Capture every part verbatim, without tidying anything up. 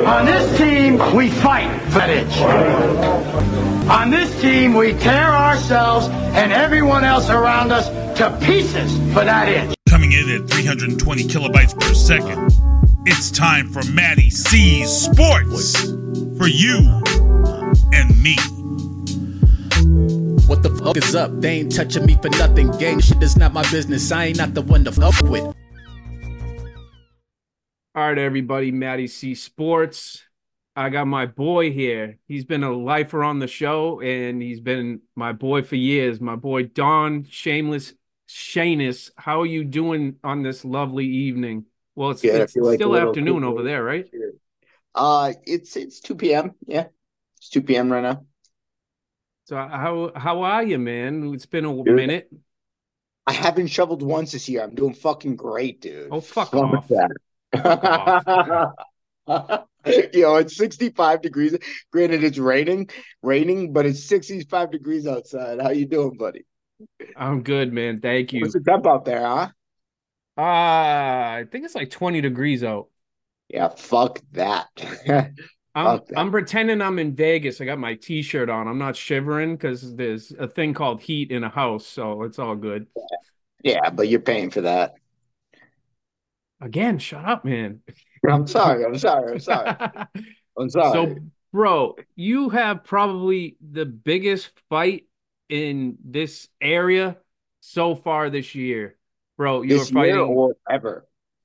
On this team, we fight for that itch. On this team, we tear ourselves and everyone else around us to pieces for that itch. Coming in at three hundred twenty kilobytes per second, it's time for Matty C's Sports for you and me. What the fuck is up? They ain't touching me for nothing. Gang shit is not my business. I ain't not the one to fuck with. All right, everybody, Matty C Sports. I got my boy here. He's been a lifer on the show, and he's been my boy for years. My boy, Don Shameless Shanus. How are you doing on this lovely evening? Well, it's, yeah, it's like still afternoon over there, right? Uh, it's it's two p.m. Yeah, it's two p.m. right now. So how how are you, man? It's been a Dude, minute. I haven't shoveled once this year. I'm doing fucking great, dude. Oh, fuck, fuck off. That. Fuck off. Yo, it's sixty-five degrees. Granted, it's raining, raining, but it's sixty-five degrees outside. How you doing, buddy? I'm good, man. Thank you. What's the temp out there, huh? Uh, I think it's like twenty degrees out. Yeah, fuck that. I'm I'm pretending I'm in Vegas. I got my T-shirt on. I'm not shivering because there's a thing called heat in a house, so it's all good. Yeah, but you're paying for that. Again, shut up, man. I'm sorry. I'm sorry. I'm sorry. I'm sorry. So, bro, you have probably the biggest fight in this area so far this year, bro. You're this fighting year or ever.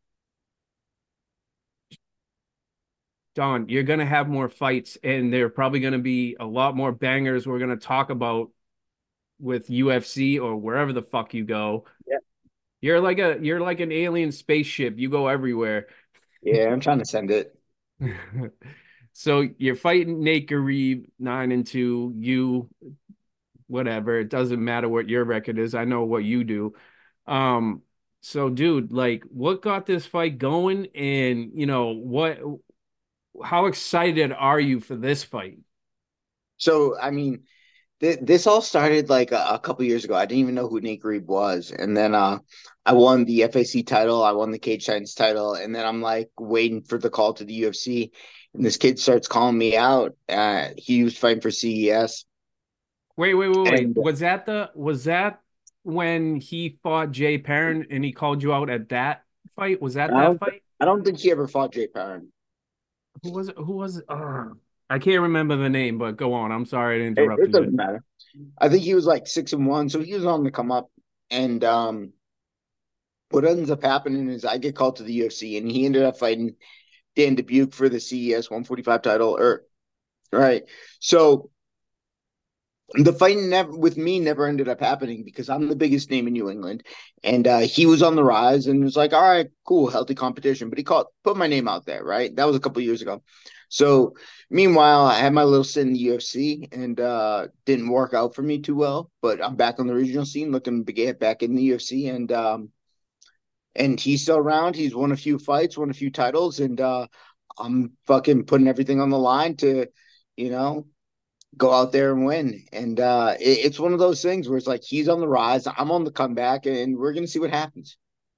Don, you're going to have more fights, and there are probably going to be a lot more bangers we're going to talk about with U F C or wherever the fuck you go. Yeah. You're like a you're like an alien spaceship. You go everywhere. Yeah, I'm trying to send it. So you're fighting Nate Garib, nine and two. You, whatever. It doesn't matter what your record is. I know what you do. Um, so dude, like, what got this fight going? And you know what? How excited are you for this fight? So, I mean, th- this all started like a, a couple years ago. I didn't even know who Nate Garib was. And then uh, I won the F A C title. I won the Cage Titans title. And then I'm like waiting for the call to the U F C. And this kid starts calling me out. Uh, he was fighting for C E S. Wait, wait, wait, wait. And, was that the was that when he fought Jay Perrin and he called you out at that fight? Was that that fight? I don't think he ever fought Jay Perrin. Who was it? Who was it? Uh, I can't remember the name, but go on. I'm sorry to interrupt it, it doesn't you. matter. I think he was like six and one, so he was on the come up. And um, what ends up happening is I get called to the U F C, and he ended up fighting Dan Dubuque for the C E S one forty-five title. Or right, so the fight never with me never ended up happening because I'm the biggest name in New England, and uh, he was on the rise and was like, all right, cool, healthy competition. But he called, put my name out there, right? That was a couple of years ago. So meanwhile, I had my little stint in the U F C and uh, didn't work out for me too well. But I'm back on the regional scene, looking to get back in the U F C, and um, and he's still around. He's won a few fights, won a few titles, and uh, I'm fucking putting everything on the line to, you know, go out there and win. And uh, it, it's one of those things where it's like he's on the rise, I'm on the comeback, and we're going to see what happens.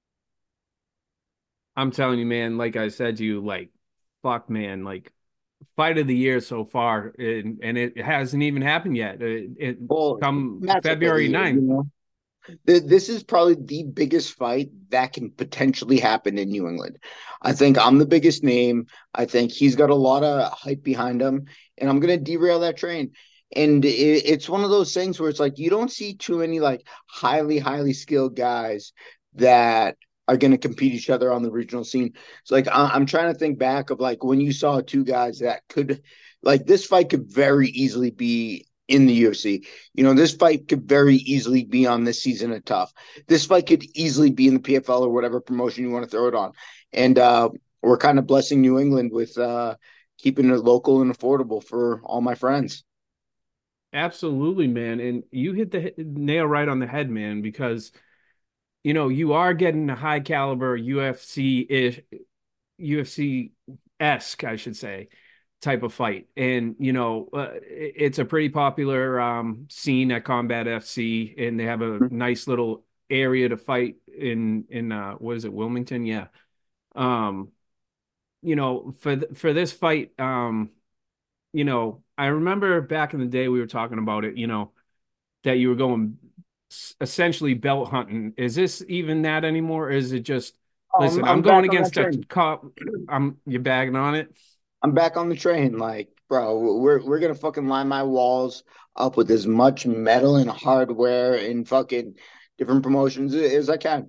I'm telling you, man, like I said to you, like, fuck, man, like, fight of the year so far, and, and it hasn't even happened yet. It, it well, come February ninth. You know? This is probably the biggest fight that can potentially happen in New England. I think I'm the biggest name. I think he's got a lot of hype behind him, and I'm going to derail that train. And it, it's one of those things where it's like you don't see too many like highly, highly skilled guys that are going to compete each other on the regional scene. It's like I, I'm trying to think back of like when you saw two guys that could like this fight could very easily be in the U F C. You know, this fight could very easily be on this season of Tough. This fight could easily be in the P F L or whatever promotion you want to throw it on. And uh, we're kind of blessing New England with uh, keeping it local and affordable for all my friends. Absolutely, man. And you hit the nail right on the head, man, because, you know, you are getting a high caliber U F C-ish, U F C-esque, I should say, type of fight. And, you know, uh, it's a pretty popular um, scene at Combat F C, and they have a nice little area to fight in, in uh, what is it, Wilmington? Yeah. Um, you know, for th- for this fight, um, you know, I remember back in the day we were talking about it, you know, that you were going s- essentially belt hunting. Is this even that anymore? Or is it just, Oh, I'm listen, I'm I'm going back on that against a train. cop. I'm you're bagging on it. I'm back on the train. Like, bro, we're we're gonna fucking line my walls up with as much metal and hardware and fucking different promotions as I can.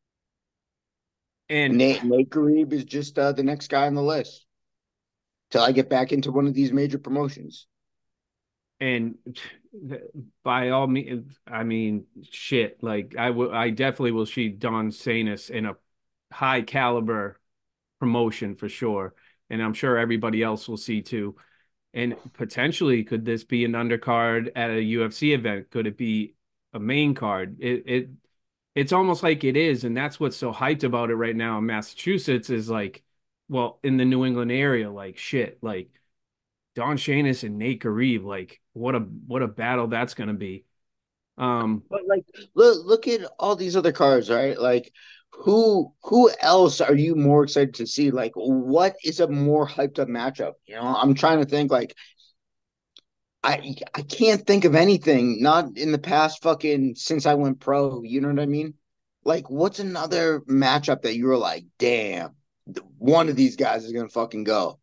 And Nate Nate Garib is just uh, the next guy on the list till I get back into one of these major promotions. and by all means, I mean, shit. Like I will, I definitely will see Don Sanis in a high caliber promotion for sure, and I'm sure everybody else will see too. And potentially, could this be an undercard at a U F C event? Could it be a main card? It it it's almost like it is, and that's what's so hyped about it right now in Massachusetts is like, well, in the New England area, like shit, like Don Shanis and Nate Garib, like what a what a battle that's gonna be. Um, But like, look look at all these other cars, right? Like, who who else are you more excited to see? Like, what is a more hyped up matchup? You know, I'm trying to think. Like, I I can't think of anything. Not in the past, fucking since I went pro. You know what I mean? Like, what's another matchup that you were like, damn, one of these guys is gonna fucking go.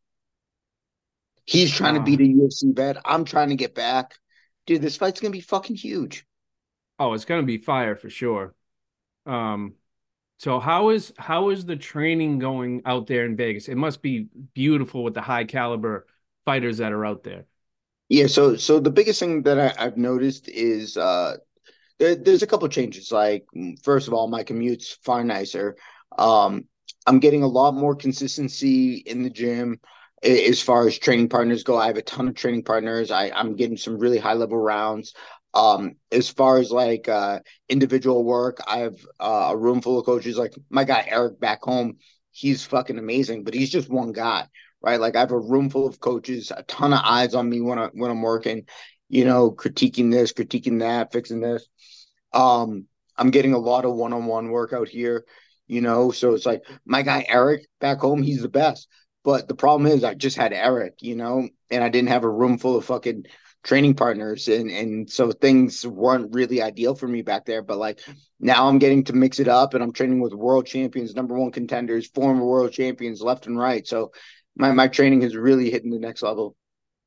He's trying to uh, beat a U F C vet. I'm trying to get back. Dude, this fight's gonna be fucking huge. oh, it's gonna be fire for sure. Um, so how is how is the training going out there in Vegas? It must be beautiful with the high caliber fighters that are out there. Yeah, so so the biggest thing that I, I've noticed is uh there, there's a couple changes. Like, mm, first of all, my commute's far nicer. Um, I'm getting a lot more consistency in the gym a- as far as training partners go. I have a ton of training partners. I, I'm getting some really high level rounds. Um, as far as like uh, individual work, I have uh, a room full of coaches. Like my guy Eric back home, he's fucking amazing, but he's just one guy, right? Like I have a room full of coaches, a ton of eyes on me when I when I'm working, you know, critiquing this, critiquing that, fixing this. Um, I'm getting a lot of one-on-one work out here, you know. So it's like my guy Eric back home, he's the best. But the problem is I just had Eric, you know, and I didn't have a room full of fucking training partners and and so things weren't really ideal for me back there. But like now I'm getting to mix it up and I'm training with world champions, number one contenders, former world champions left and right. So my my training is really hitting the next level.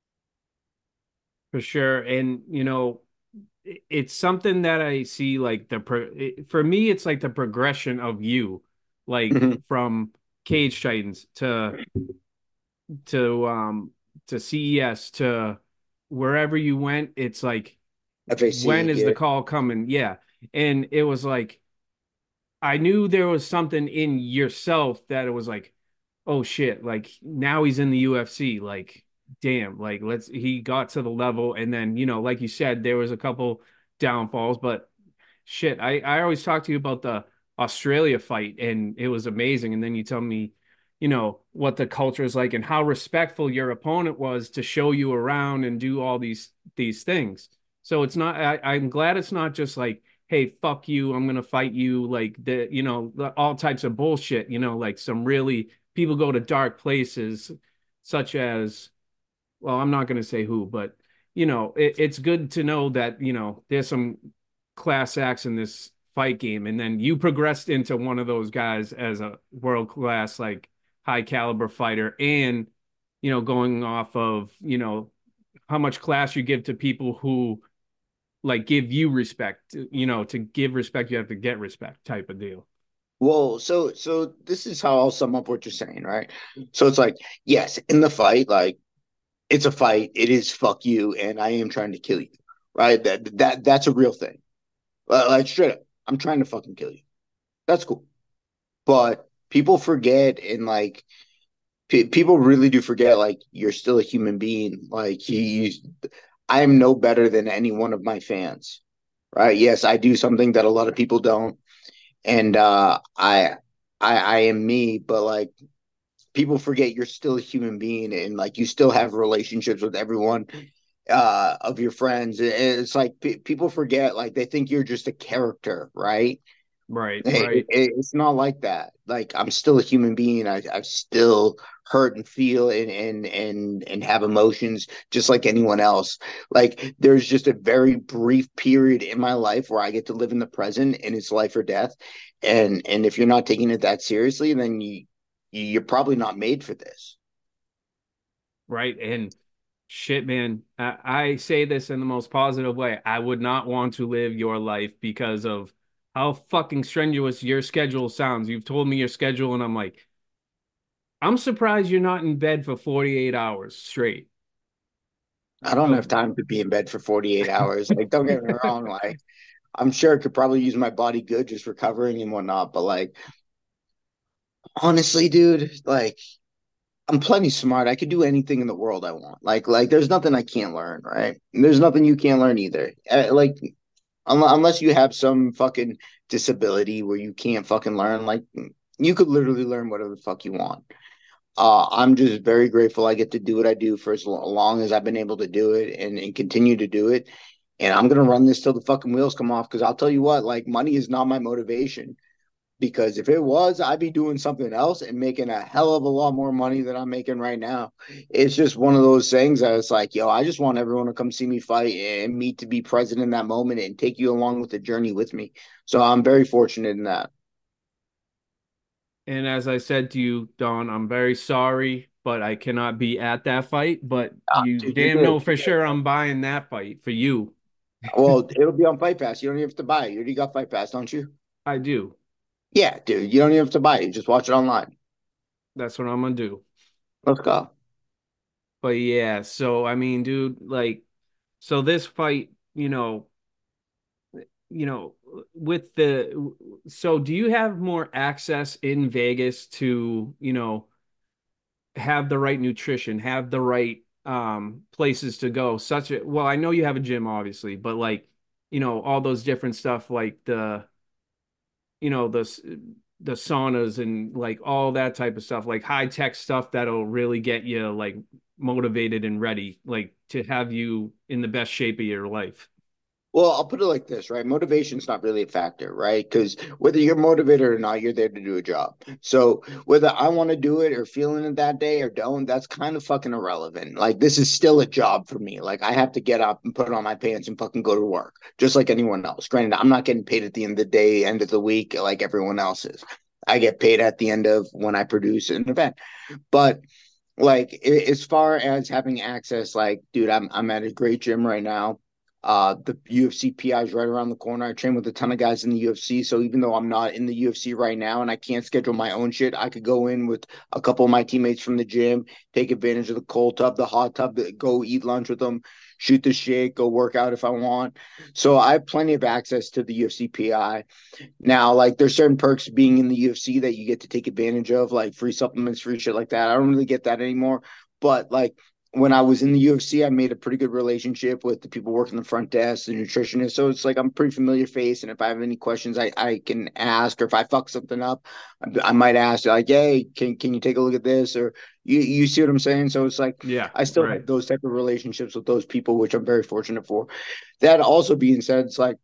For sure. And, you know, it- it's something that I see like the pro it, for me, it's like the progression of you, like Mhm. from Cage Titans to to um to C E S to wherever you went, it's like when F A C, is the yeah. call coming? Yeah. And it was like I knew there was something in yourself that it was like, oh shit, like now he's in the U F C. Like, damn, like let's he got to the level and then, you know, like you said, there was a couple downfalls, but shit, I, I always talk to you about the Australia fight and it was amazing. And then you tell me, you know, what the culture is like and how respectful your opponent was to show you around and do all these these things. So it's not I, I'm glad it's not just like, hey, fuck you, I'm gonna fight you, like the, you know, all types of bullshit, you know, like some really people go to dark places, such as, well, I'm not gonna say who, but you know, it, it's good to know that, you know, there's some class acts in this fight game, and then you progressed into one of those guys as a world class, like high caliber fighter, and you know, going off of, you know, how much class you give to people who like give you respect, you know, to give respect, you have to get respect type of deal. Well, so so this is how I'll sum up what you're saying, right? So it's like, yes, in the fight, like it's a fight, it is fuck you, and I am trying to kill you, right? That that that's a real thing. Uh, Like straight up, I'm trying to fucking kill you. That's cool. But people forget, and like pe people really do forget, like you're still a human being. Like he, I am no better than any one of my fans, right? Yes, I do something that a lot of people don't, and uh, I, I, I am me. But like people forget, you're still a human being, and like you still have relationships with everyone uh, of your friends. And it's like pe people forget, like they think you're just a character, right? Right, It, right. it, it's not like that. Like I'm still a human being. I I still hurt and feel and and and and have emotions just like anyone else. Like there's just a very brief period in my life where I get to live in the present and it's life or death. And and if you're not taking it that seriously, then you you're probably not made for this. Right. And shit, man, I, I say this in the most positive way. I would not want to live your life because of how fucking strenuous your schedule sounds. You've told me your schedule, and I'm like, I'm surprised you're not in bed for forty-eight hours straight. I don't Of have time to be in bed for forty-eight hours. Like, don't get me wrong. Like, I'm sure I could probably use my body good just recovering and whatnot. But like, honestly, dude, like I'm plenty smart. I could do anything in the world I want. Like, like there's nothing I can't learn, right? And there's nothing you can't learn either. Uh, like, un- unless you have some fucking disability where you can't fucking learn, like you could literally learn whatever the fuck you want. Uh, I'm just very grateful I get to do what I do for as lo- long as I've been able to do it and, and continue to do it. And I'm gonna run this till the fucking wheels come off because I'll tell you what, like money is not my motivation. Because if it was, I'd be doing something else and making a hell of a lot more money than I'm making right now. It's just one of those things that it's like, yo, I just want everyone to come see me fight and me to be present in that moment and take you along with the journey with me. So I'm very fortunate in that. And as I said to you, Don, I'm very sorry, but I cannot be at that fight. But Ah, you dude, you're damn good. know for sure I'm buying that fight for you. Well, it'll be on Fight Pass. You don't even have to buy it. You already got Fight Pass, don't you? I do. Yeah, dude. You don't even have to buy it. You just watch it online. That's what I'm gonna do. Let's go. But yeah, so I mean, dude, like, so this fight, you know, you know, with the, so do you have more access in Vegas to, you know, have the right nutrition, have the right um places to go, such a, well, I know you have a gym, obviously, but like, you know, all those different stuff like the, you know, the the saunas and like all that type of stuff, like high tech stuff that'll really get you like motivated and ready, like to have you in the best shape of your life. Well, I'll put it like this, right? Motivation's not really a factor, right? Because whether you're motivated or not, you're there to do a job. So whether I want to do it or feeling it that day or don't, that's kind of fucking irrelevant. Like this is still a job for me. Like I have to get up and put on my pants and fucking go to work, just like anyone else. Granted, I'm not getting paid at the end of the day, end of the week, like everyone else is. I get paid at the end of when I produce an event. But like as far as having access, like, dude, I'm I'm at a great gym right now. Uh, the U F C P I is right around the corner. I train with a ton of guys in the U F C. So even though I'm not in the U F C right now and I can't schedule my own shit, I could go in with a couple of my teammates from the gym, take advantage of the cold tub, the hot tub, go eat lunch with them, shoot the shit, go work out if I want. So I have plenty of access to the U F C P I. Now, like there's certain perks being in the U F C that you get to take advantage of, like free supplements, free shit like that. I don't really get that anymore. But like when I was in the U F C, I made a pretty good relationship with the people working the front desk, the nutritionist. So it's like I'm a pretty familiar face. And if I have any questions, I, I can ask, or if I fuck something up, I, I might ask like, hey, can can you take a look at this? Or you you see what I'm saying? So it's like Yeah, I still right. have those type of relationships with those people, which I'm very fortunate for. That also being said, it's like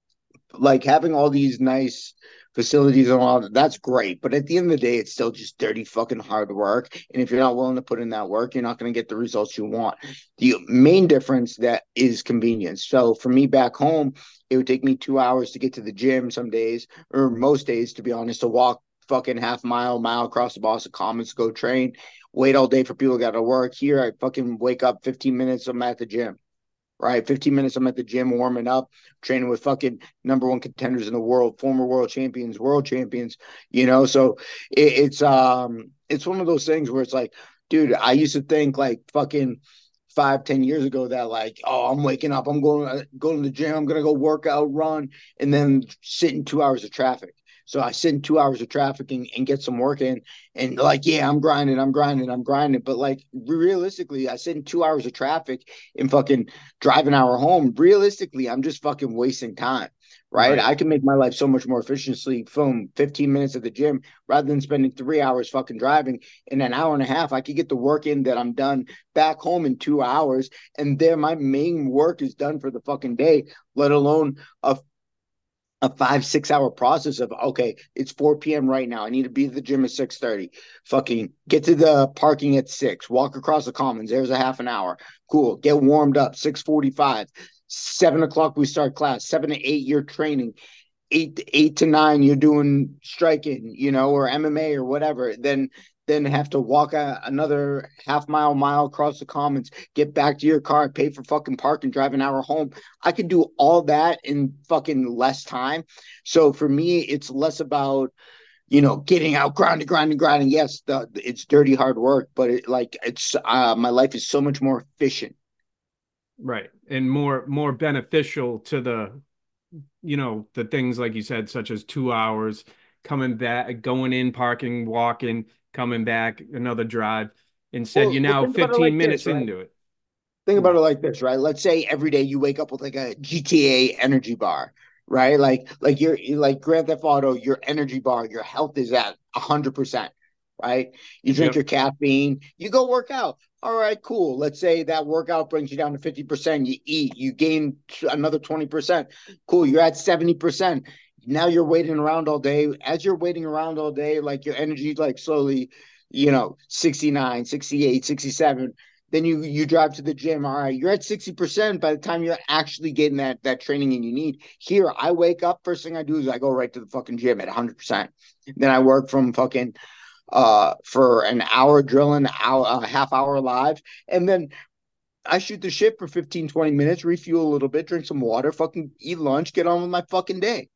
like having all these nice facilities and all that, that's great. But at the end of the day, it's still just dirty fucking hard work. And if you're not willing to put in that work, you're not going to get the results you want. The main difference that is convenience. So for me back home, it would take me two hours to get to the gym some days, or most days, to be honest, to walk fucking half mile, mile across the Boston Commons to go train, wait all day for people who got to work. Here, I fucking wake up fifteen minutes, I'm at the gym, right? fifteen minutes, I'm at the gym warming up, training with fucking number one contenders in the world, former world champions, world champions, you know? So it, it's, um, it's one of those things where it's like, dude, I used to think like fucking five, ten years ago that like, oh, I'm waking up, I'm going, to going to the gym, I'm going to go work out, run, and then sit in two hours of traffic. So I sit in two hours of traffic and, and get some work in, and like, yeah, I'm grinding, I'm grinding, I'm grinding. But like realistically, I sit in two hours of traffic and fucking drive an hour home. Realistically, I'm just fucking wasting time. Right. Right. I can make my life so much more efficiently from fifteen minutes at the gym rather than spending three hours fucking driving. In an hour and a half, I could get the work in that I'm done back home in two hours. And there, my main work is done for the fucking day, let alone a a five, six hour process of, okay, it's four p.m. right now. I need to be at the gym at six thirty. Fucking get to the parking at six, walk across the commons. There's a half an hour. Cool. Get warmed up. six forty-five. Seven o'clock, we start class. Seven to eight, you're training. Eight, eight to nine, you're doing striking, you know, or M M A or whatever. Then then have to walk a, another half mile, mile across the commons, get back to your car, pay for fucking park and drive an hour home. I could do all that in fucking less time. So for me, it's less about, you know, getting out, grinding, grinding, grinding. Yes, the, it's dirty, hard work, but it, like it's uh, my life is so much more efficient. Right. And more more beneficial to the, you know, the things like you said, such as two hours coming back, going in, parking, walking, coming back, another drive. Instead, Well, you're well, now think about it fifteen like minutes this, right? into it. Think about it like this, right? Let's say every day you wake up with like a G T A energy bar, right? Like, like you're, you're like Grand Theft Auto, your energy bar, your health is at a hundred percent, right? You drink Yep. your caffeine, you go work out. All right, cool. Let's say that workout brings you down to fifty percent. You eat, you gain another twenty percent. Cool. You're at seventy percent. Now you're waiting around all day. As you're waiting around all day, like your energy, like slowly, you know, sixty-nine, sixty-eight, sixty-seven. Then you you drive to the gym. All right, you're at sixty percent by the time you're actually getting that that training and you need. Here, I wake up, first thing I do is I go right to the fucking gym at one hundred percent. Then I work from fucking uh for an hour drilling, hour a half hour live, and then I shoot the shit for fifteen, twenty minutes, refuel a little bit, drink some water, fucking eat lunch, get on with my fucking day.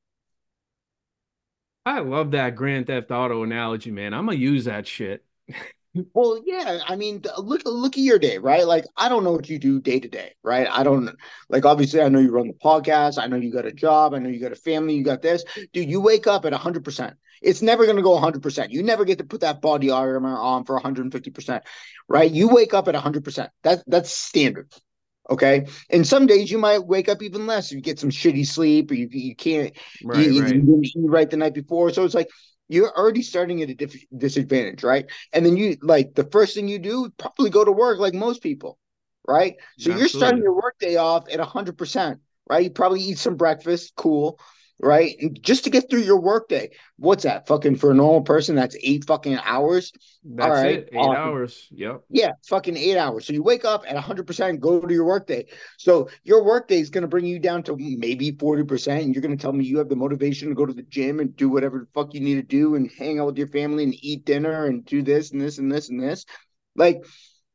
I love that Grand Theft Auto analogy, man. I'm gonna use that shit. Well, yeah, I mean, look look at your day, right? Like, I don't know what you do day to day, right? I don't like obviously I know you run the podcast, I know you got a job, I know you got a family, you got this. Dude, you wake up at one hundred percent. It's never going to go one hundred percent. You never get to put that body armor on for one hundred fifty percent, right? You wake up at one hundred percent. That that's standard. Okay. And some days you might wake up even less. You get some shitty sleep or you, you can't, you, Right, you right. didn't eat right the night before. So it's like, you're already starting at a diff- disadvantage, right? And then you like the first thing you do, probably go to work like most people, right? So you're starting Absolutely. your workday off at one hundred percent, right? You probably eat some breakfast, cool, right? And just to get through your workday. What's that? Fucking for a normal person, that's eight fucking hours. All That's right, it. Eight awesome. hours. Yep. Yeah, fucking eight hours. So you wake up at one hundred percent, go to your workday. So your workday is going to bring you down to maybe forty percent. And you're going to tell me you have the motivation to go to the gym and do whatever the fuck you need to do and hang out with your family and eat dinner and do this and this and this and this. Like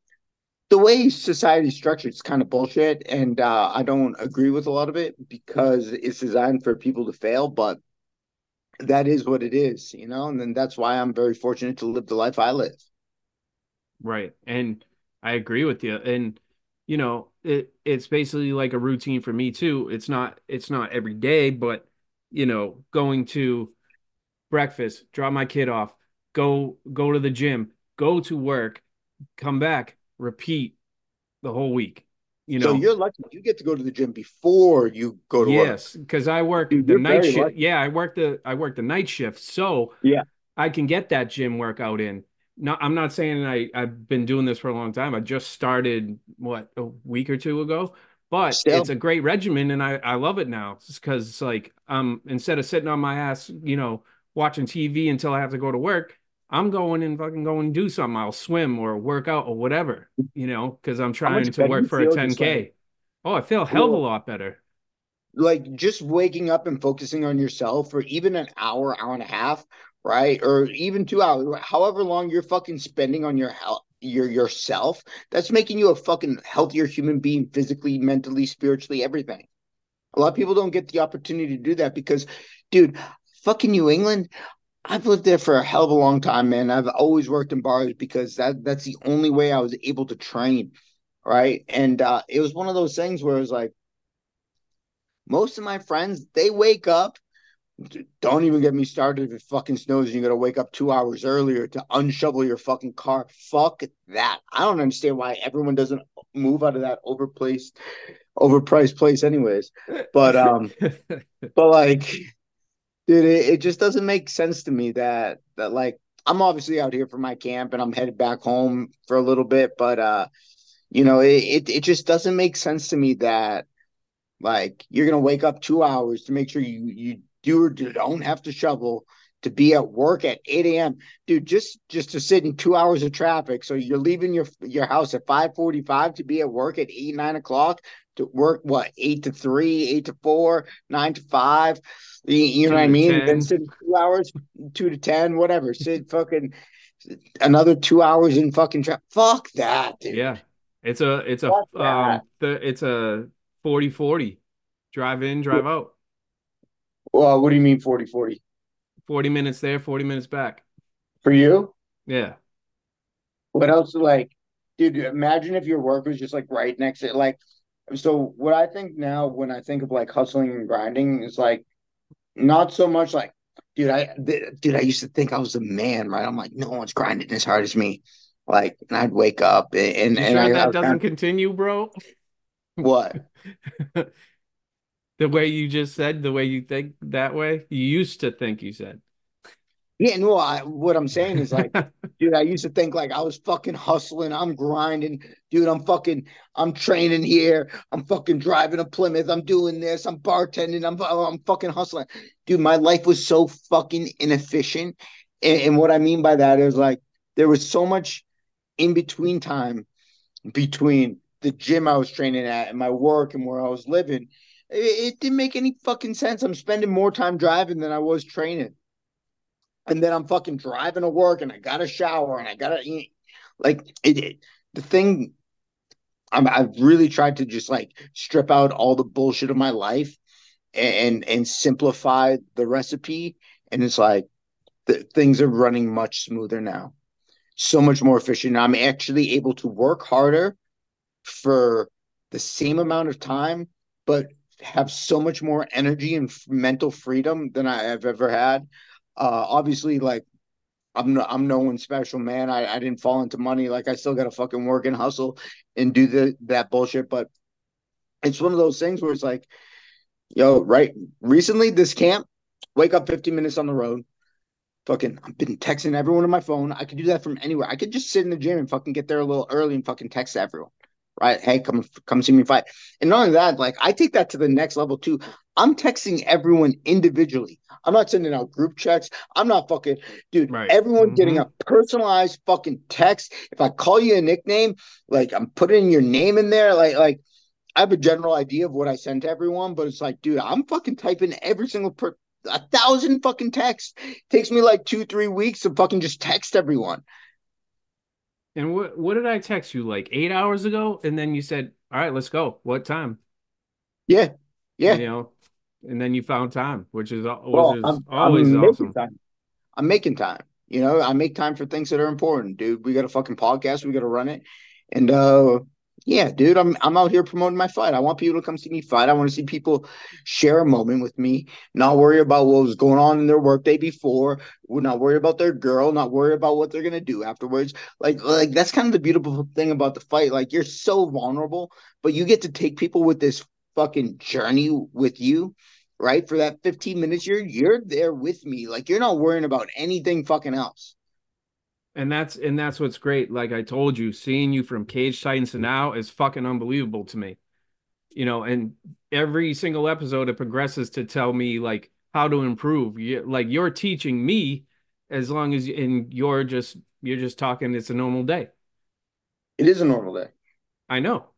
the way society is structured is kind of bullshit. And uh, I don't agree with a lot of it because it's designed for people to fail. But that is what it is, you know? And then that's why I'm very fortunate to live the life I live. Right. And I agree with you. And you know, it it's basically like a routine for me too. It's not it's not every day, but you know, going to breakfast, drop my kid off, go go to the gym, go to work, come back, repeat the whole week. You So know, you're lucky you get to go to the gym before you go to work. yes, because I work Dude, the you're night very shift. lucky. Yeah, I work the I work the night shift, so Yeah. I can get that gym workout in. Not, I'm not saying I I've been doing this for a long time. I just started what a week or two ago, but it's Still, a great regimen and I I love it now. It's because like um instead of sitting on my ass, you know, watching T V until I have to go to work, I'm going and fucking going and do something. I'll swim or work out or whatever, you know, because I'm how much trying to better work you for a feel just like ten K. Oh, I feel a hell of a well, lot better. like just waking up and focusing on yourself for even an hour, hour and a half, right? Or even two hours, however long you're fucking spending on your health, your yourself, that's making you a fucking healthier human being physically, mentally, spiritually, everything. A lot of people don't get the opportunity to do that because, dude, fucking New England, I've lived there for a hell of a long time, man. I've always worked in bars because that that's the only way I was able to train, right? And uh, it was one of those things where it was like most of my friends, they wake up. Don't even get me started if it fucking snows and you got to wake up two hours earlier to unshovel your fucking car. Fuck that. I don't understand why everyone doesn't move out of that overplaced, overpriced place, anyways. But um, but like, dude, it, it just doesn't make sense to me that that like I'm obviously out here for my camp and I'm headed back home for a little bit, but uh, you know, it it, it just doesn't make sense to me that like you're gonna wake up two hours to make sure you you do or don't have to shovel to be at work at eight a.m. Dude, just just to sit in two hours of traffic. So you're leaving your your house at five forty-five to be at work at eight, nine o'clock to work what, eight to three, eight to four, nine to five. You, you know what I mean? Then sit two hours, two to ten, whatever. Sit fucking another two hours in fucking traffic. Fuck that, dude. Yeah. It's a it's a Fuck um that. the, it's a forty forty. Drive in, drive out. Well, what do you mean forty forty? forty minutes there, forty minutes back. For you? Yeah. What else? Like, dude, imagine if your work was just like right next to it. Like, so what I think now when I think of like hustling and grinding is like not so much like, dude, I th- dude, I used to think I was the man, right? I'm like, no one's grinding as hard as me. Like, and I'd wake up and and, You and sure I, I that was doesn't kind continue, bro? of, what? The way you just said, the way you think that way, you used to think you said. Yeah, no, I, what I'm saying is like, dude, I used to think like I was fucking hustling, I'm grinding, dude, I'm fucking, I'm training here, I'm fucking driving a Plymouth, I'm doing this, I'm bartending, I'm, I'm fucking hustling. Dude, my life was so fucking inefficient. And, and what I mean by that is like, there was so much in between time between the gym I was training at and my work and where I was living. It, it didn't make any fucking sense. I'm spending more time driving than I was training. And then I'm fucking driving to work and I got to shower and I got to eat. Like it, it the thing I'm, I've really tried to just like strip out all the bullshit of my life and and simplify the recipe. And it's like the, things are running much smoother now, so much more efficient. I'm actually able to work harder for the same amount of time, but have so much more energy and f- mental freedom than I have ever had. Uh, obviously, like I'm no, I'm no one special, man. I, I didn't fall into money. Like I still got to fucking work and hustle and do the that bullshit. But it's one of those things where it's like, yo, right? Recently, this camp, wake up fifteen minutes on the road. Fucking, I've been texting everyone on my phone. I could do that from anywhere. I could just sit in the gym and fucking get there a little early and fucking text everyone. Right? Hey, come come see me fight. And not only that, like I take that to the next level too. I'm texting everyone individually. I'm not sending out group checks. I'm not fucking, dude. Right. Everyone Mhm. getting a personalized fucking text. If I call you a nickname, like I'm putting your name in there. Like, like I have a general idea of what I send to everyone, but it's like, dude, I'm fucking typing every single per a thousand fucking texts. Takes me like two, three weeks to fucking just text everyone. And what what did I text you like eight hours ago? And then you said, "All right, let's go. What time?" Yeah, yeah. You know, and then you found time, which is al- which Well, is I'm always I'm making awesome. time. I'm making time. You know, I make time for things that are important, dude. We got a fucking podcast. We got to run it. And uh yeah, dude, I'm I'm out here promoting my fight. I want people to come see me fight. I want to see people share a moment with me, not worry about what was going on in their workday before, We're not worry about their girl, not worry about what they're gonna do afterwards. Like like that's kind of the beautiful thing about the fight. Like you're so vulnerable, but you get to take people with this fucking journey with you, right? For that fifteen minutes, you're you're there with me. Like you're not worrying about anything fucking else. And that's and that's what's great. Like I told you, seeing you from Cage Titans to now is fucking unbelievable to me. You know, and every single episode it progresses to tell me like how to improve. You, like you're teaching me as long as and you're just you're just talking it's a normal day. It is a normal day. I know.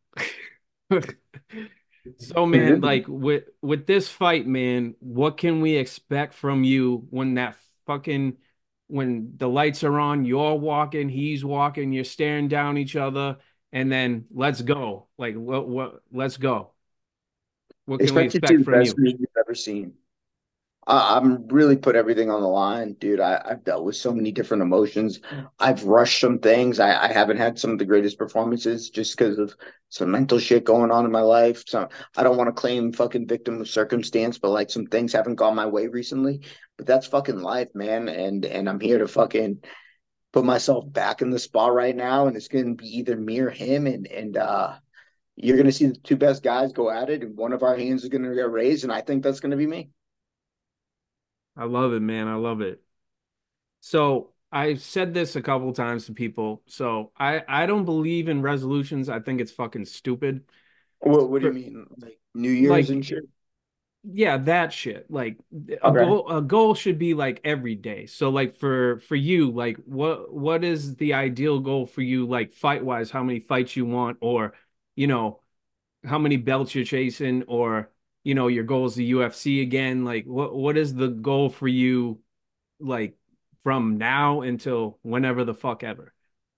So man, like with with this fight, man, what can we expect from you when that fucking when the lights are on, you're walking, he's walking, you're staring down each other, and then let's go. Like what what let's go. What can we Expect to see expect the from best you? me you've ever seen. I, I'm really put everything on the line, dude. I, I've dealt with so many different emotions. I've rushed some things. I, I haven't had some of the greatest performances just because of some mental shit going on in my life. So I don't want to claim fucking victim of circumstance, but like some things haven't gone my way recently. But that's fucking life, man. And and I'm here to fucking put myself back in the spot right now. And it's gonna be either me or him. And and uh you're gonna see the two best guys go at it, and one of our hands is gonna get raised, and I think that's gonna be me. I love it, man. I love it. So I've said this a couple times to people. So I I don't believe in resolutions. I think it's fucking stupid. What what do you For mean? Like New Year's and like shit? Yeah, that shit. Like a Okay. goal a goal should be like every day. So like for for you, like what what is the ideal goal for you, like fight wise, how many fights you want, or you know, how many belts you're chasing, or you know, your goal is the U F C again. Like what what is the goal for you, like from now until whenever the fuck ever?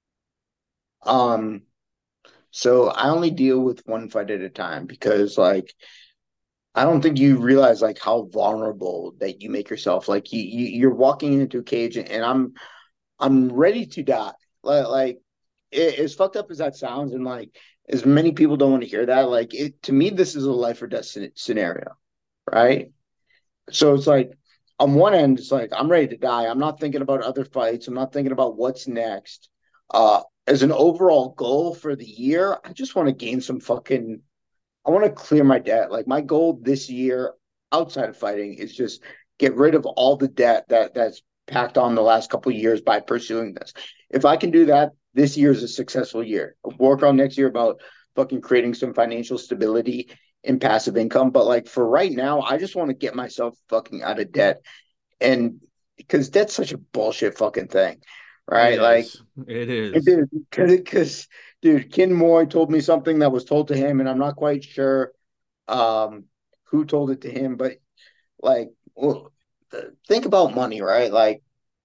Um, so I only deal with one fight at a time because like I don't think you realize like how vulnerable that you make yourself. Like you, you you're walking into a cage and I'm I'm ready to die. Like like it, as fucked up as that sounds, and like as many people don't want to hear that, like it to me, this is a life or death scenario, right? So it's like on one end, it's like I'm ready to die. I'm not thinking about other fights. I'm not thinking about what's next. Uh, as an overall goal for the year, I just want to gain some fucking. I want to clear my debt. Like my goal this year, outside of fighting, is just get rid of all the debt that that's packed on the last couple of years by pursuing this. If I can do that, this year is a successful year. I'll work on next year about fucking creating some financial stability and passive income. But like for right now, I just want to get myself fucking out of debt. And because debt's such a bullshit fucking thing, It right? Like, is. It is. dude, because dude, Kin Moy told me something that was told to him, and I'm not quite sure um who told it to him, but like, well, think about money, right? Like,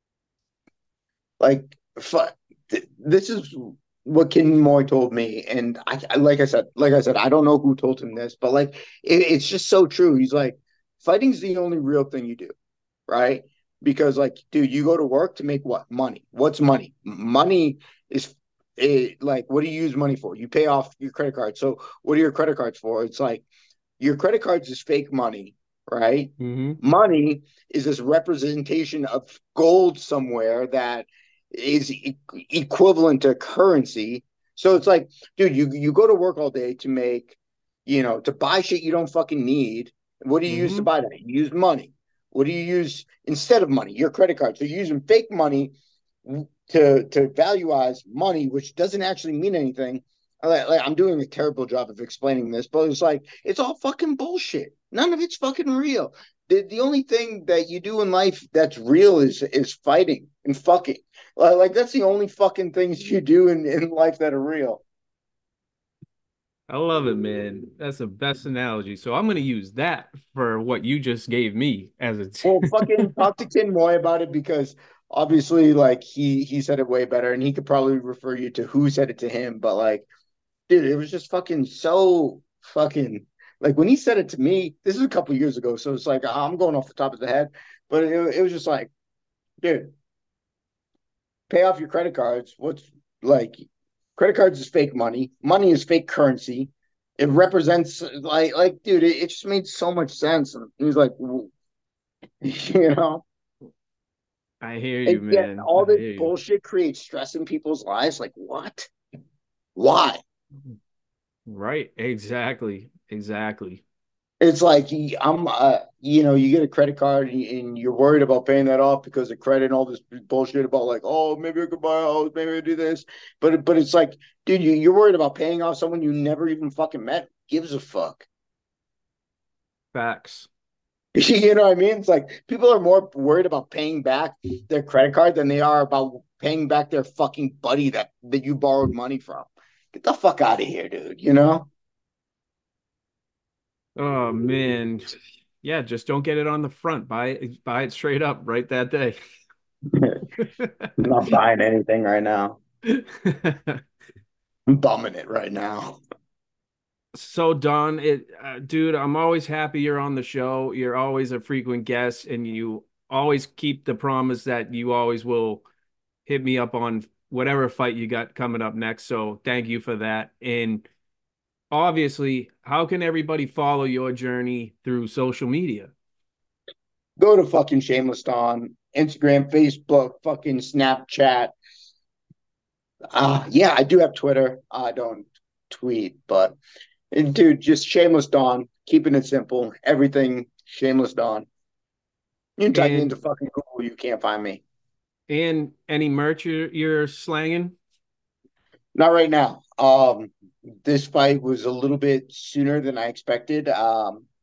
like th- this is what Kin Moy told me, and I, I like I said, like I said, I don't know who told him this, but like, it, it's just so true. He's like, fighting's the only real thing you do, right? Because like, dude, you go to work to make what? Money. What's money? Money is it, like, what do you use money for? You pay off your credit card. So what are your credit cards for? It's like your credit cards is fake money, right? Mm-hmm. Money is this representation of gold somewhere that is e- equivalent to currency. So it's like, dude, you you go to work all day to make, you know, to buy shit you don't fucking need. What do you use to Mm-hmm. buy that? You use money. What do you use instead of money? Your credit card. So you're using fake money to to valueize money, which doesn't actually mean anything. Like, like, I'm doing a terrible job of explaining this, but it's like it's all fucking bullshit. None of it's fucking real. The the only thing that you do in life that's real is is fighting and fucking. Like, like that's the only fucking things you do in, in life that are real. I love it, man. That's the best analogy. So I'm gonna use that for what you just gave me as a t- Well, fucking talk to Ken Moy about it because obviously, like he he said it way better, and he could probably refer you to who said it to him. But like, dude, it was just fucking so fucking like when he said it to me. This is a couple years ago, so it's like I'm going off the top of the head, but it, it was just like, dude, pay off your credit cards. What's like credit cards is fake money. Money is fake currency. It represents like like dude, it, it just made so much sense. And he was like, you know. I hear you, And yet man. all I this hear you. bullshit creates stress in people's lives. Like what? Why? Right. Exactly. Exactly. It's like I'm, uh, you know, you get a credit card and you're worried about paying that off because of credit and all this bullshit about like, oh, maybe I could buy a house, maybe I do this, but but it's like, dude, you, you're worried about paying off someone you never even fucking met. Gives a fuck. Facts. You know what I mean? It's like people are more worried about paying back their credit card than they are about paying back their fucking buddy that that you borrowed money from. Get the fuck out of here, dude. You know? Oh man. Yeah, just don't get it on the front. Buy it, buy it straight up right that day. I'm not buying anything right now. I'm bumming it right now. So Don, it uh, dude, I'm always happy you're on the show. You're always a frequent guest, and you always keep the promise that you always will hit me up on whatever fight you got coming up next. So thank you for that. And obviously, how can everybody follow your journey through social media? Go to fucking Shameless Dawn, Instagram, Facebook, fucking Snapchat. Uh, yeah, I do have Twitter. I don't tweet, but and dude, just Shameless Dawn, keeping it simple. Everything Shameless Dawn. You can type me into And fucking Google, you can't find me. and any merch you're, you're slanging? Not right now. Um, this fight was a little bit sooner than I expected. Um,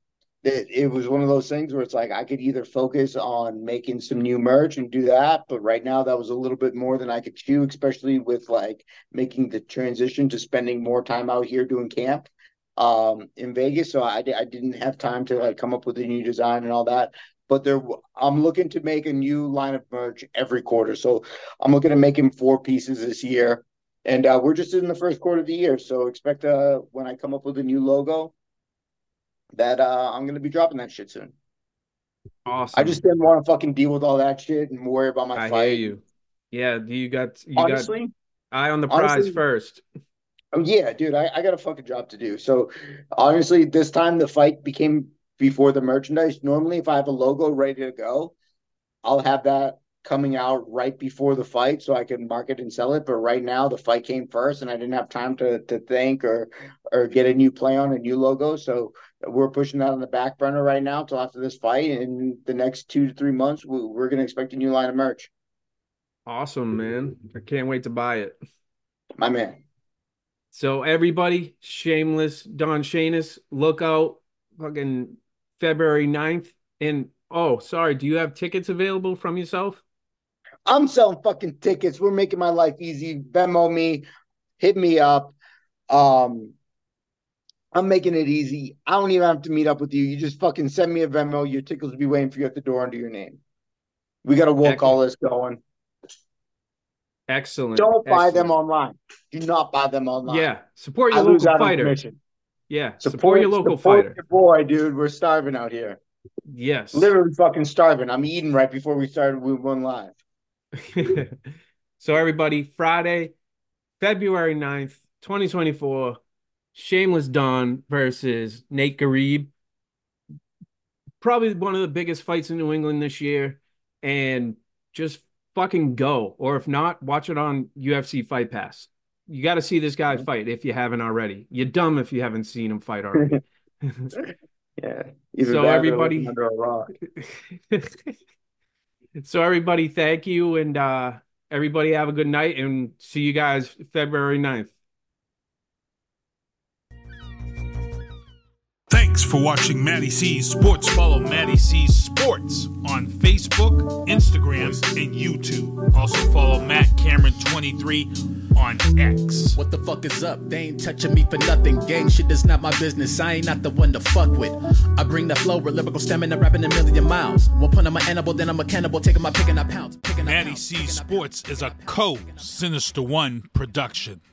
it, it was one of those things where it's like I could either focus on making some new merch and do that, but right now that was a little bit more than I could chew, especially with like making the transition to spending more time out here doing camp um in Vegas. So I, I didn't have time to like come up with a new design and all that. But there, I'm looking to make a new line of merch every quarter. So I'm looking to make him four pieces this year, and uh, we're just in the first quarter of the year. So expect uh when I come up with a new logo that uh, I'm gonna be dropping that shit soon. Awesome. I just didn't want to fucking deal with all that shit and worry about my I fight. hear you. Yeah, you got you honestly, got eye on the prize honestly, first. Oh yeah, dude, I, I got a fucking job to do. So honestly, this time the fight became before the merchandise. Normally, if I have a logo ready to go, I'll have that coming out right before the fight so I can market and sell it. But right now, the fight came first, and I didn't have time to to think or or get a new play on a new logo. So we're pushing that on the back burner right now till after this fight. In the next two to three months, we, we're going to expect a new line of merch. Awesome, man. I can't wait to buy it. My man. So everybody, Shameless Don Shanis, look out fucking February ninth. And oh, sorry, do you have tickets available from yourself? I'm selling fucking tickets. We're making my life easy. Venmo me, hit me up. Um, I'm making it easy. I don't even have to meet up with you. You just fucking send me a Venmo. Your tickets will be waiting for you at the door under your name. We got to work all this going. Excellent. Don't buy Excellent. them online. Do not buy them online. Yeah. Support your I local fighter. Yeah. Support, support your local support fighter. Your boy, dude. We're starving out here. Yes. Literally fucking starving. I'm eating right before we started. We went live. So everybody, Friday, February ninth, twenty twenty-four, Shameless Don versus Nate Garib. Probably one of the biggest fights in New England this year. And just fucking go. Or if not, watch it on U F C Fight Pass. You got to see this guy fight if you haven't already. You're dumb if you haven't seen him fight already. Yeah. So everybody, under a rock. So everybody, thank you, and uh, everybody have a good night, and see you guys February ninth. Thanks for watching Matty C's Sports. Follow Matty C's Sports on Facebook, Instagram, and YouTube. Also follow Matt Cameron twenty-three on X. What the fuck is up? They ain't touching me for nothing. Gang shit is not my business. I ain't not the one to fuck with. I bring the flow with lyrical stamina, rapping a million miles. One point I'm a animal, then I'm a cannibal, taking my picking up pounds. Matty C's Sports is a co-Sinister One production.